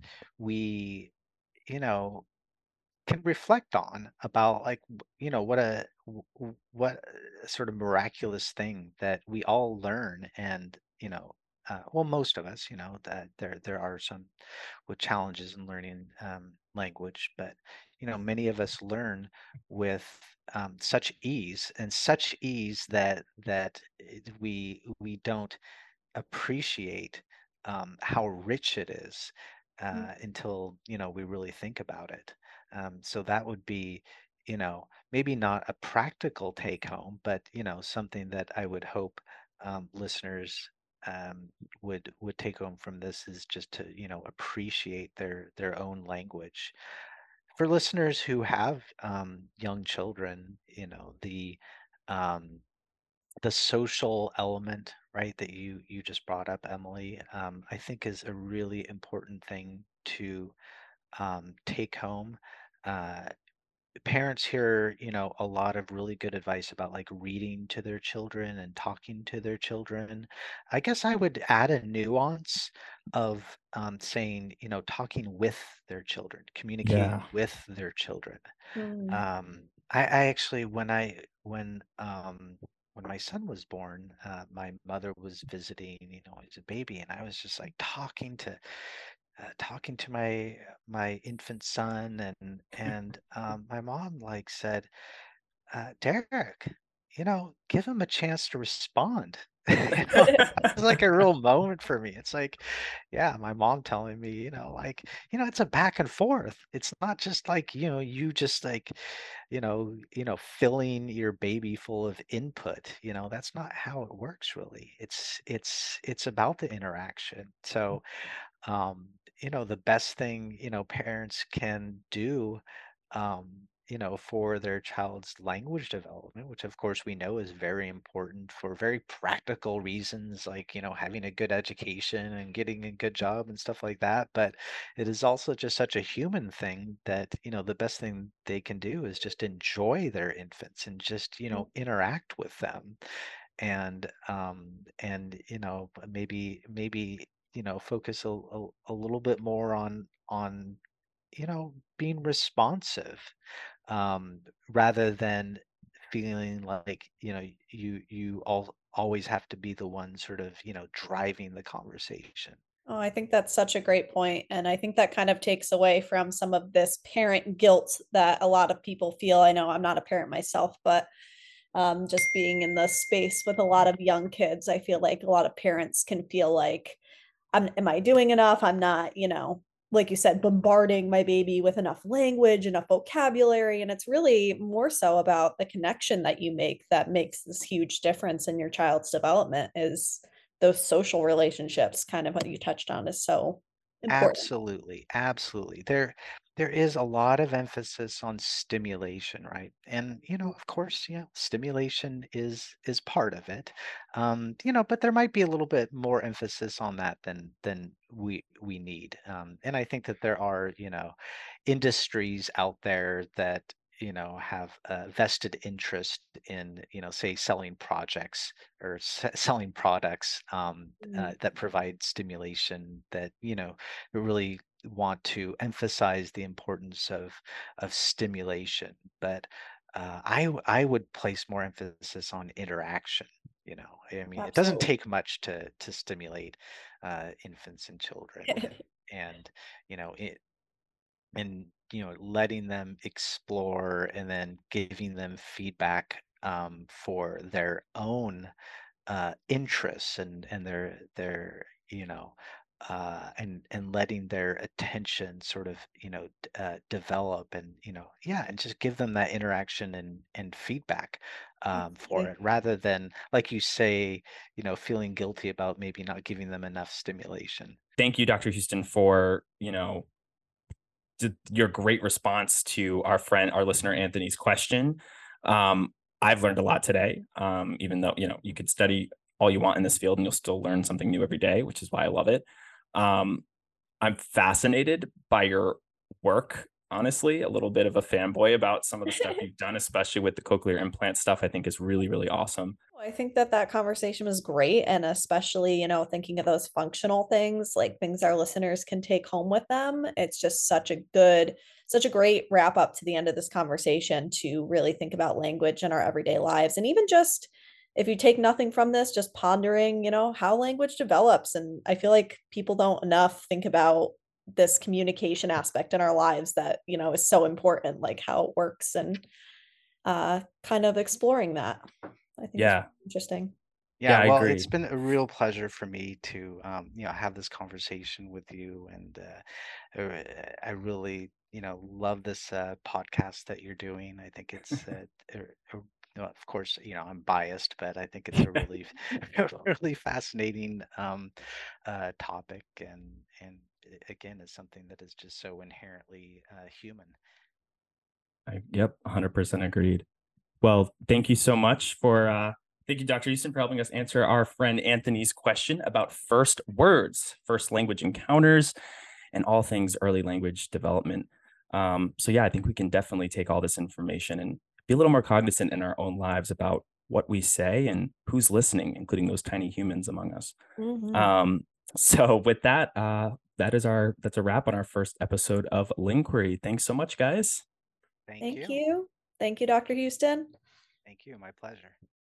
we, you know, can reflect on about, like, w- you know, what a w- w- what a sort of miraculous thing that we all learn. And you know, uh, well, most of us, you know, that there there are some with challenges in learning um, language, but you know, many of us learn with um, such ease, and such ease that that it- we we don't appreciate um, how rich it is uh, until, you know, we really think about it. Um, so that would be, you know, maybe not a practical take home, but you know, something that I would hope um, listeners um, would would take home from this, is just to, you know, appreciate their their own language. For listeners who have um, young children, you know, the um, the social element, right, that you you just brought up, Emily, um, I think is a really important thing to um, take home. Uh, Parents hear, you know, a lot of really good advice about like reading to their children and talking to their children. I guess I would add a nuance of um, saying, you know, talking with their children, communicating Yeah. with their children. Mm. Um, I, I actually, when I when um when my son was born, uh, my mother was visiting, you know, as a baby, and I was just like talking to uh, talking to my my infant son, and and um, my mom like said, uh, Derek, you know, give him a chance to respond. You know, it's like a real moment for me. It's like, yeah, my mom telling me, you know, like, you know, it's a back and forth. It's not just like, you know, you just like, you know, you know, filling your baby full of input. You know, that's not how it works really. It's it's it's about the interaction. So, um, you know, the best thing, you know, parents can do, um, you know, for their child's language development, which of course we know is very important for very practical reasons, like, you know, having a good education and getting a good job and stuff like that. But it is also just such a human thing that, you know, the best thing they can do is just enjoy their infants and just, you know, interact with them. and um, and you know maybe maybe you know focus a, a, a little bit more on on you know being responsive, um, rather than feeling like you know you you all always have to be the one sort of you know driving the conversation. Oh, I think that's such a great point. And I think that kind of takes away from some of this parent guilt that a lot of people feel. I know I'm not a parent myself, but um, just being in the space with a lot of young kids, I feel like a lot of parents can feel like, I'm, am I doing enough? I'm not, you know, like you said, bombarding my baby with enough language, enough vocabulary. And it's really more so about the connection that you make that makes this huge difference in your child's development is those social relationships, kind of what you touched on is so important. Absolutely, absolutely. There there is a lot of emphasis on stimulation, right? And you know, of course, you know, stimulation is is part of it. Um, you know, but there might be a little bit more emphasis on that than than we we need. Um, and I think that there are, you know, industries out there that you know have a vested interest in you know say selling projects or s- selling products, um, uh, Mm, that provide stimulation, that you know really want to emphasize the importance of of stimulation. But uh, I w- I would place more emphasis on interaction. You know, I mean, it doesn't absolutely. take much to to stimulate uh, infants and children, and and you know it and you know letting them explore and then giving them feedback, um, for their own uh, interests and and their their you know uh, and and letting their attention sort of you know d- uh, develop, and you know yeah, and just give them that interaction and and feedback, um, for Absolutely. it, rather than like you say, you know feeling guilty about maybe not giving them enough stimulation. Thank you, Doctor Houston, for, you know, d- your great response to our friend, our listener Anthony's question. Um, I've learned a lot today. Um, even though, you know, you could study all you want in this field and you'll still learn something new every day, which is why I love it. Um, I'm fascinated by your work. Honestly, a little bit of a fanboy about some of the stuff you've done, especially with the cochlear implant stuff. I think is really, really awesome. I think that that conversation was great. And especially, you know, thinking of those functional things, like things our listeners can take home with them. It's just such a good, such a great wrap up to the end of this conversation to really think about language in our everyday lives. And even just if you take nothing from this, just pondering, you know, how language develops. And I feel like people don't enough think about this communication aspect in our lives that, you know, is so important, like how it works and uh, kind of exploring that. I think it's Yeah, interesting. Yeah, yeah, I well, it's agree. been a real pleasure for me to, um, you know, have this conversation with you, and uh, uh, I really, you know, love this uh, podcast that you're doing. I think it's, uh, a, a, well, of course, you know, I'm biased, but I think it's a really, a really fascinating, um, uh, topic, and and uh, again, is something that is just so inherently uh, human. I, yep, one hundred percent agreed. Well, thank you so much for uh thank you, Doctor Houston, for helping us answer our friend Anthony's question about first words, first language encounters, and all things early language development. Um, so yeah, I think we can definitely take all this information and be a little more cognizant in our own lives about what we say and who's listening, including those tiny humans among us. Mhm. Um, so with that, uh, that is our that's a wrap on our first episode of Linquiry. Thanks so much, guys. Thank Thank you. you. Thank you, Doctor Houston. Thank you. My pleasure.